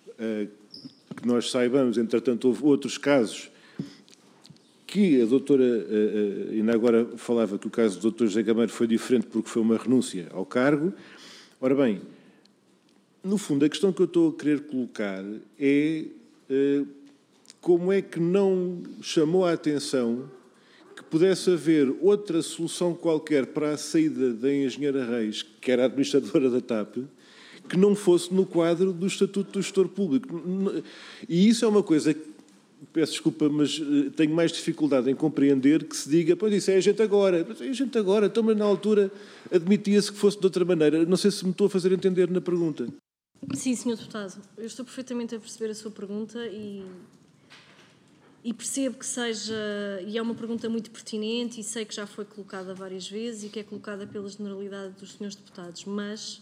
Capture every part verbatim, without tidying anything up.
que nós saibamos, entretanto, houve outros casos que a doutora, ainda agora falava que o caso do doutor José Gameiro foi diferente porque foi uma renúncia ao cargo. Ora bem, no fundo, a questão que eu estou a querer colocar é como é que não chamou a atenção que pudesse haver outra solução qualquer para a saída da engenheira Reis, que era a administradora da T A P, que não fosse no quadro do Estatuto do Gestor Público. E isso é uma coisa que, peço desculpa, mas tenho mais dificuldade em compreender que se diga, pois isso é a gente agora, é a gente agora, então, mas na altura admitia-se que fosse de outra maneira. Não sei se me estou a fazer entender na pergunta. Sim, senhor Deputado, eu estou perfeitamente a perceber a sua pergunta e, e percebo que seja, e é uma pergunta muito pertinente e sei que já foi colocada várias vezes e que é colocada pela generalidade dos senhores deputados, mas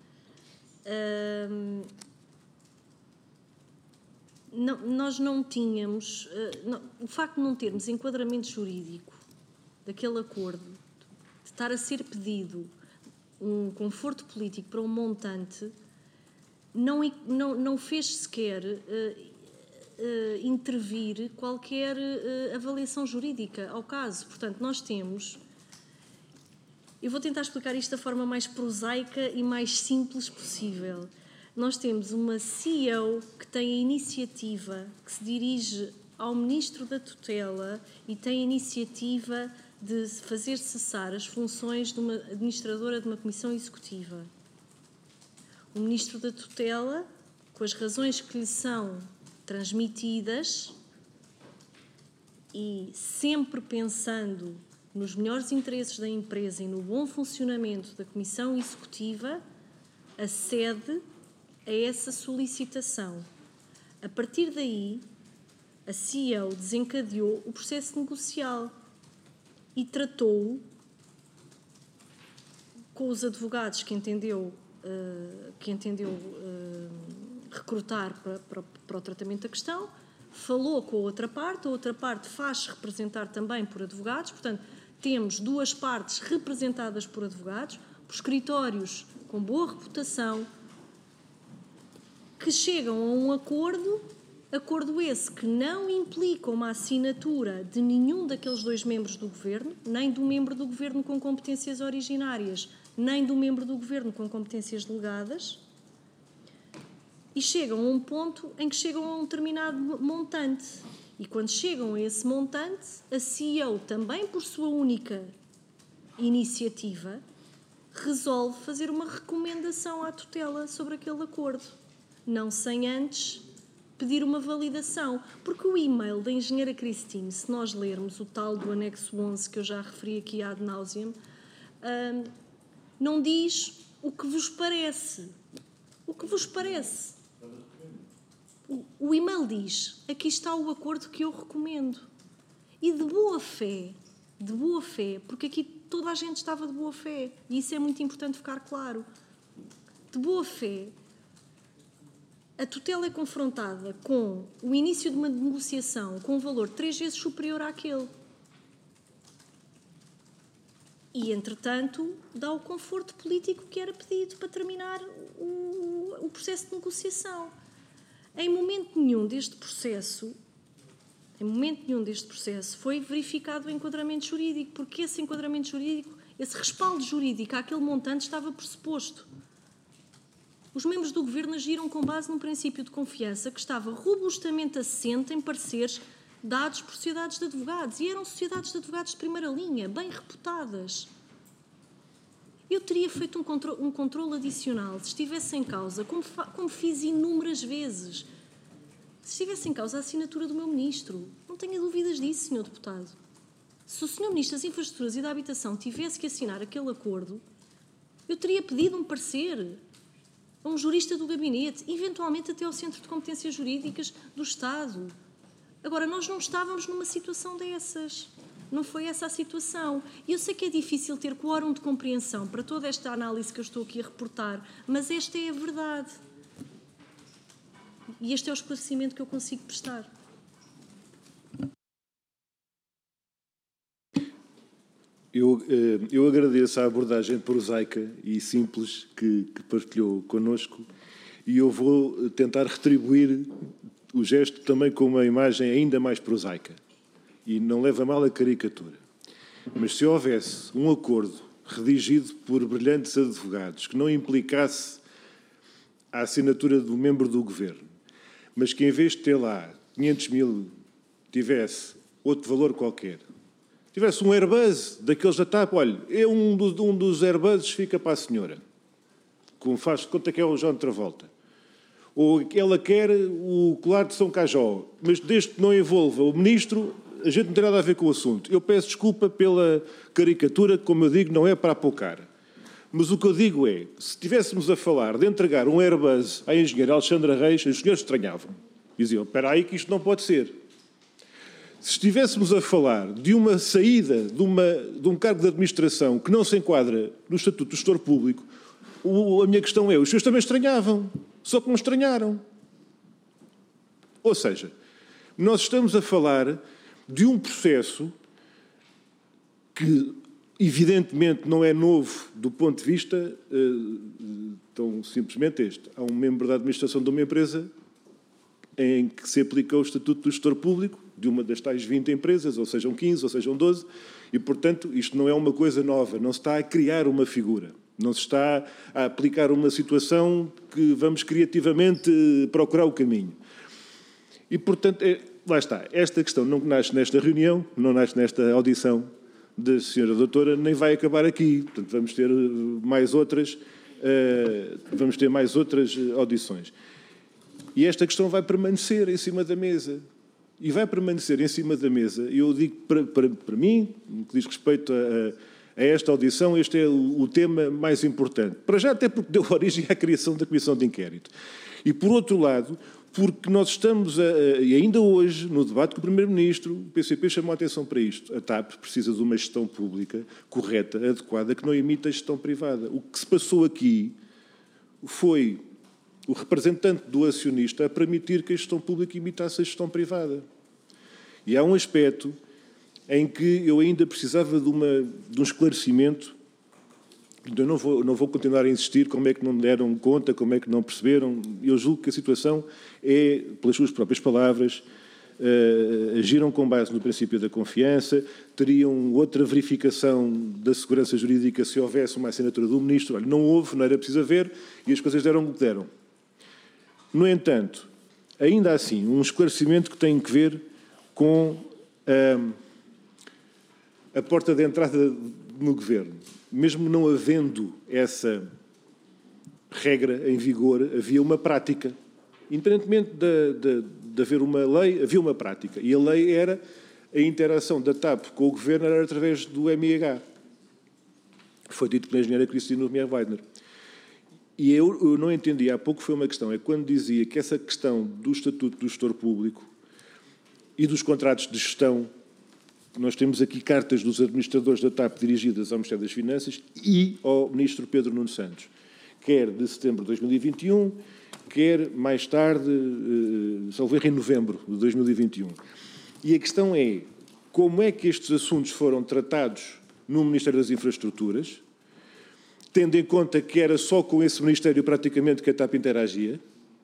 hum, não, nós não tínhamos, uh, não, o facto de não termos enquadramento jurídico daquele acordo, de estar a ser pedido um conforto político para um montante, não, não, não fez sequer uh, uh, intervir qualquer uh, avaliação jurídica ao caso. Portanto, nós temos... Eu vou tentar explicar isto da forma mais prosaica e mais simples possível. Nós temos uma C E O que tem a iniciativa, que se dirige ao Ministro da Tutela e tem a iniciativa de fazer cessar as funções de uma administradora de uma comissão executiva. O Ministro da Tutela, com as razões que lhe são transmitidas e sempre pensando nos melhores interesses da empresa e no bom funcionamento da comissão executiva, acede a essa solicitação. A partir daí, a C E O desencadeou o processo negocial e tratou com os advogados que entendeu Uh, que entendeu uh, recrutar para, para, para o tratamento da questão, falou com a outra parte, a outra parte faz representar também por advogados, portanto, temos duas partes representadas por advogados, por escritórios com boa reputação, que chegam a um acordo, acordo esse que não implica uma assinatura de nenhum daqueles dois membros do Governo, nem do membro do Governo com competências originárias, nem do membro do Governo com competências delegadas, e chegam a um ponto em que chegam a um determinado montante. E quando chegam a esse montante, a C E O, também por sua única iniciativa, resolve fazer uma recomendação à tutela sobre aquele acordo, não sem antes pedir uma validação. Porque o e-mail da engenheira Cristine, se nós lermos o tal do anexo onze, que eu já referi aqui ad nauseam, hum, não diz o que vos parece. O que vos parece. O, o e-mail diz, aqui está o acordo que eu recomendo. E de boa fé, de boa fé, porque aqui toda a gente estava de boa fé, e isso é muito importante ficar claro. De boa fé, a tutela é confrontada com o início de uma negociação com um valor três vezes superior àquele. E, entretanto, dá o conforto político que era pedido para terminar o, o processo de negociação. Em momento nenhum deste processo, em momento nenhum deste processo, foi verificado o enquadramento jurídico, porque esse enquadramento jurídico, esse respaldo jurídico àquele montante estava pressuposto. Os membros do Governo agiram com base num princípio de confiança que estava robustamente assente em pareceres dados por sociedades de advogados, e eram sociedades de advogados de primeira linha, bem reputadas. Eu teria feito um controle, um controle adicional se estivesse em causa, como, como fiz inúmeras vezes, se estivesse em causa a assinatura do meu ministro. Não tenha dúvidas disso, senhor Deputado. Se o senhor Ministro das Infraestruturas e da Habitação tivesse que assinar aquele acordo, eu teria pedido um parecer a um jurista do gabinete, eventualmente até ao Centro de Competências Jurídicas do Estado. Agora, nós não estávamos numa situação dessas. Não foi essa a situação. E eu sei que é difícil ter quórum de compreensão para toda esta análise que eu estou aqui a reportar, mas esta é a verdade. E este é o esclarecimento que eu consigo prestar. Eu, eu agradeço a abordagem prosaica e simples que, que partilhou connosco E eu vou tentar retribuir o gesto também com uma imagem ainda mais prosaica. E não leva a mal a caricatura. Mas se houvesse um acordo redigido por brilhantes advogados que não implicasse a assinatura do membro do governo, mas que em vez de ter lá quinhentos mil tivesse outro valor qualquer, tivesse um Airbus daqueles da TAP, olha, é um, do, um dos Airbuses fica para a senhora, como faz de conta que é o João Travolta. Ou ela quer o colar de São Cajó, mas desde que não envolva o ministro, a gente não tem nada a ver com o assunto. Eu peço desculpa pela caricatura, que, como eu digo, não é para apocar. Mas o que eu digo é, se estivéssemos a falar de entregar um Airbus à engenheira Alexandra Reis, os senhores estranhavam. Diziam, espera aí que isto não pode ser. Se estivéssemos a falar de uma saída de, uma, de um cargo de administração que não se enquadra no Estatuto do Gestor Público, o, a minha questão é, os senhores também estranhavam, só que não estranharam. Ou seja, nós estamos a falar de um processo que, evidentemente, não é novo do ponto de vista uh, tão simplesmente este. Há um membro da administração de uma empresa em que se aplica o Estatuto do Gestor Público, de uma das tais vinte empresas, ou sejam quinze, ou sejam doze, e, portanto, isto não é uma coisa nova, não se está a criar uma figura, não se está a aplicar uma situação que vamos criativamente procurar o caminho. E, portanto, é, lá está, esta questão não nasce nesta reunião, não nasce nesta audição da senhora doutora, nem vai acabar aqui. Portanto, vamos ter mais outras, uh, vamos ter mais outras audições. E esta questão vai permanecer em cima da mesa. E vai permanecer em cima da mesa, e eu digo para, para, para mim, no que diz respeito a, a esta audição, este é o, o tema mais importante. Para já, até porque deu origem à criação da Comissão de Inquérito. E, por outro lado, porque nós estamos, a, a, e ainda hoje, no debate com o Primeiro-Ministro, o P C P chamou a atenção para isto. A TAP precisa de uma gestão pública correta, adequada, que não imita a gestão privada. O que se passou aqui foi o representante do acionista a permitir que a gestão pública imitasse a gestão privada. E há um aspecto em que eu ainda precisava de, uma, de um esclarecimento. Eu não vou, não vou continuar a insistir como é que não me deram conta, como é que não perceberam. Eu julgo que a situação é, pelas suas próprias palavras, uh, agiram com base no princípio da confiança, teriam outra verificação da segurança jurídica se houvesse uma assinatura do Ministro. Olha, não houve, não era preciso haver, e as coisas deram o que deram. No entanto, ainda assim, um esclarecimento que tem que ver com uh, a porta de entrada no Governo. Mesmo não havendo essa regra em vigor, havia uma prática. Independentemente de, de, de haver uma lei, havia uma prática. E a lei era a interação da TAP com o Governo era através do M I H. Foi dito pela engenheira Cristina Nogueira-Weidner. E eu, eu não entendi, há pouco foi uma questão, é quando dizia que essa questão do Estatuto do Gestor Público e dos contratos de gestão, nós temos aqui cartas dos administradores da TAP dirigidas ao Ministério das Finanças e ao Ministro Pedro Nuno Santos, quer de setembro de dois mil e vinte e um, quer mais tarde, uh, salvo erro, em novembro de dois mil e vinte e um. E a questão é, como é que estes assuntos foram tratados no Ministério das Infraestruturas, tendo em conta que era só com esse Ministério praticamente que a TAP interagia,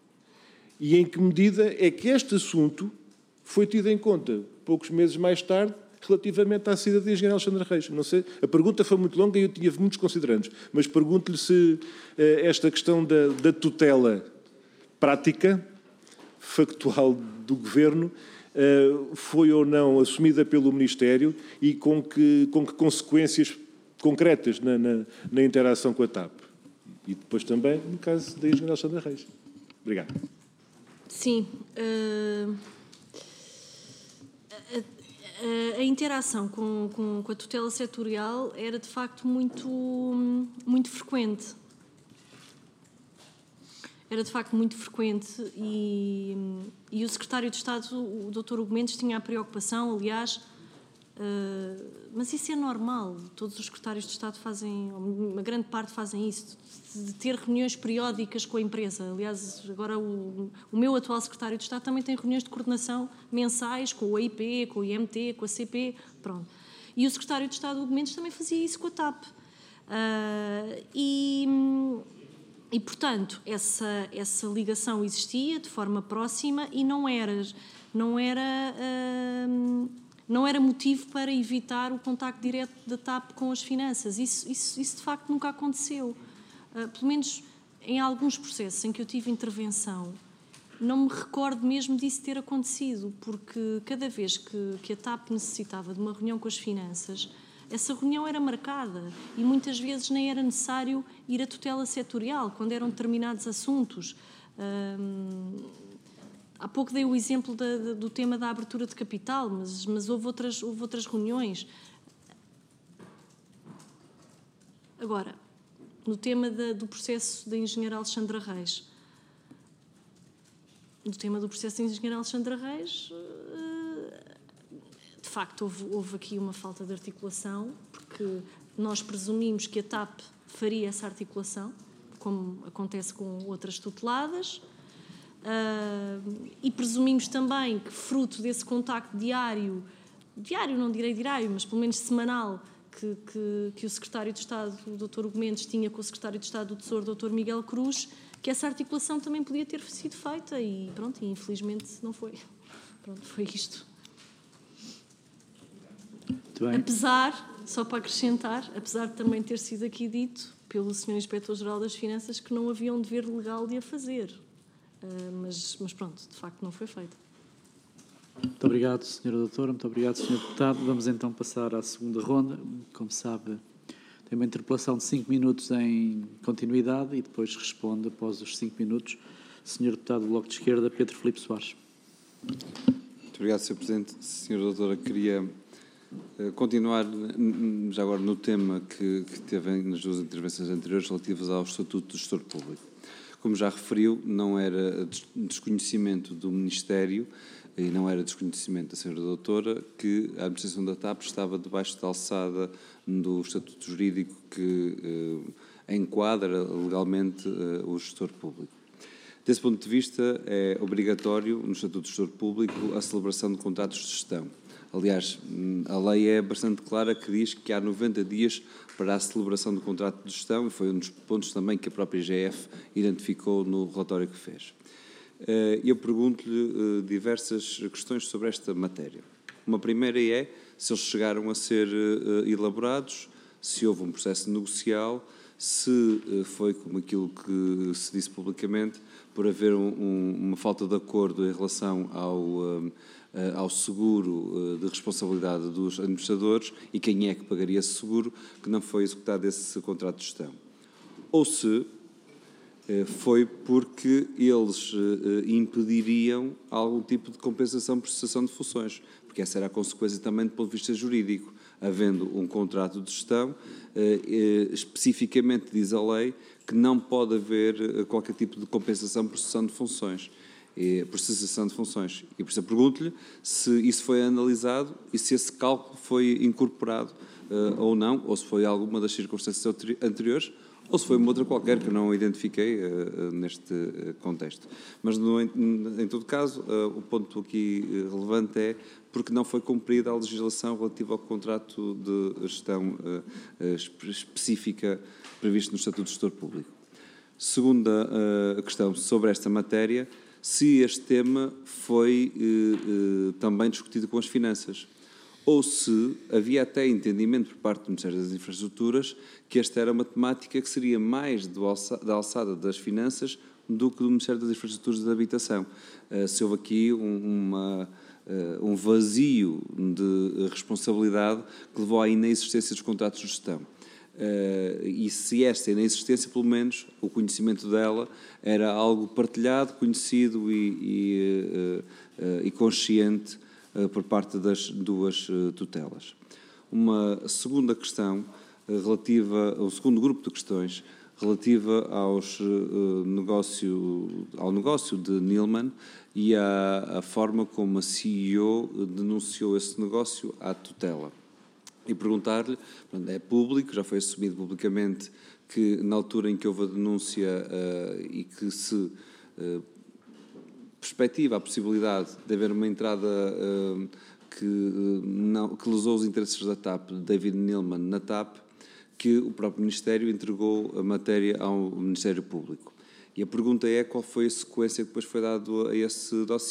e em que medida é que este assunto foi tido em conta, poucos meses mais tarde, relativamente à saída da engenheira Alexandra Reis. Não sei, a pergunta foi muito longa e eu tinha muitos considerandos, mas pergunto-lhe se eh, esta questão da, da tutela prática, factual do Governo, eh, foi ou não assumida pelo Ministério e com que, com que consequências concretas na, na, na interação com a TAP. E depois também no caso da engenheira Alexandra Reis. Obrigado. Sim. Uh... A, a interação com, com, com a tutela setorial era, de facto, muito, muito frequente. Era, de facto, muito frequente e, e o secretário de Estado, o doutor Hugo Mendes, tinha a preocupação, aliás, uh, mas isso é normal, todos os secretários de Estado fazem, uma grande parte fazem isso, de ter reuniões periódicas com a empresa. Aliás, agora o, o meu atual secretário de Estado também tem reuniões de coordenação mensais com o A I P, com o I M T, com a C P, pronto. E o secretário de Estado, Hugo Mendes, também fazia isso com a TAP. Uh, e, e portanto, essa, essa ligação existia de forma próxima e não era, não era, hum, não era motivo para evitar o contacto direto da TAP com as finanças. Isso, isso, isso de facto nunca aconteceu. Uh, pelo menos em alguns processos em que eu tive intervenção, não me recordo mesmo disso ter acontecido, porque cada vez que, que a TAP necessitava de uma reunião com as finanças, essa reunião era marcada e muitas vezes nem era necessário ir à tutela setorial, quando eram determinados assuntos. Hum, há pouco dei o exemplo da, da, do tema da abertura de capital, mas, mas houve, outras, houve outras reuniões. Agora, no tema da, do processo da engenheira Alexandra Reis, no tema do processo da engenheira Alexandra Reis, de facto, houve, houve aqui uma falta de articulação, porque nós presumimos que a TAP faria essa articulação, como acontece com outras tuteladas, uh, e presumimos também que, fruto desse contacto diário, diário, não direi diário, mas pelo menos semanal, que, que, que o secretário de Estado, o doutor Hugo Mendes, tinha com o secretário de Estado do Tesouro, o doutor Miguel Cruz, que essa articulação também podia ter sido feita e, pronto, e infelizmente não foi. Pronto, foi isto. Apesar, só para acrescentar, apesar de também ter sido aqui dito pelo senhor Inspetor-Geral das Finanças que não havia um dever legal de a fazer. Uh, mas, mas pronto, de facto não foi feito. Muito obrigado, senhora Doutora, muito obrigado, senhor Deputado. Vamos então passar à segunda ronda. Como sabe, tem uma interpelação de cinco minutos em continuidade e depois responde após os cinco minutos. senhor Deputado do Bloco de Esquerda, Pedro Filipe Soares. Muito obrigado, senhor Presidente. senhora Doutora, queria continuar já agora no tema que, que teve nas duas intervenções anteriores relativas ao Estatuto do Gestor Público. Como já referiu, não era desconhecimento do Ministério e não era desconhecimento da senhora Doutora que a administração da TAP estava debaixo da alçada do Estatuto Jurídico que eh, enquadra legalmente eh, o gestor público. Desse ponto de vista, é obrigatório no Estatuto do Gestor Público a celebração de contratos de gestão. Aliás, a lei é bastante clara que diz que há noventa dias para a celebração do contrato de gestão e foi um dos pontos também que a própria I G F identificou no relatório que fez. Eu pergunto-lhe diversas questões sobre esta matéria. Uma primeira é se eles chegaram a ser elaborados, se houve um processo negocial, se foi como aquilo que se disse publicamente, por haver um, um, uma falta de acordo em relação ao... ao seguro de responsabilidade dos administradores e quem é que pagaria esse seguro, que não foi executado esse contrato de gestão. Ou se foi porque eles impediriam algum tipo de compensação por cessação de funções, porque essa era a consequência também do ponto de vista jurídico. Havendo um contrato de gestão, especificamente diz a lei que não pode haver qualquer tipo de compensação por cessação de funções. por cessação de funções. E por isso eu pergunto-lhe se isso foi analisado e se esse cálculo foi incorporado uh, ou não, ou se foi alguma das circunstâncias anteriores, ou se foi uma outra qualquer que eu não identifiquei uh, neste uh, contexto. Mas, no, em, em todo caso, uh, o ponto aqui relevante é porque não foi cumprida a legislação relativa ao contrato de gestão uh, uh, específica previsto no Estatuto do Gestor Público. Segunda uh, questão sobre esta matéria, se este tema foi eh, eh, também discutido com as finanças, ou se havia até entendimento por parte do Ministério das Infraestruturas que esta era uma temática que seria mais do alça, da alçada das finanças do que do Ministério das Infraestruturas e da Habitação. Eh, se houve aqui um, uma, uh, um vazio de responsabilidade que levou à inexistência dos contratos de gestão. Uh, e se esta inexistência, pelo menos, o conhecimento dela era algo partilhado, conhecido e, e, uh, uh, e consciente uh, por parte das duas uh, tutelas. Uma segunda questão uh, relativa, um segundo grupo de questões relativa aos, uh, negócio, ao negócio de Nilman e à, à forma como a C E O denunciou esse negócio à tutela. E perguntar-lhe, é público, já foi assumido publicamente que na altura em que houve a denúncia uh, e que se uh, perspectiva a possibilidade de haver uma entrada uh, que, uh, não, que lesou os interesses da TAP, de David Nilman, na TAP, que o próprio Ministério entregou a matéria ao Ministério Público. E a pergunta é qual foi a sequência que depois foi dado a esse dossiê.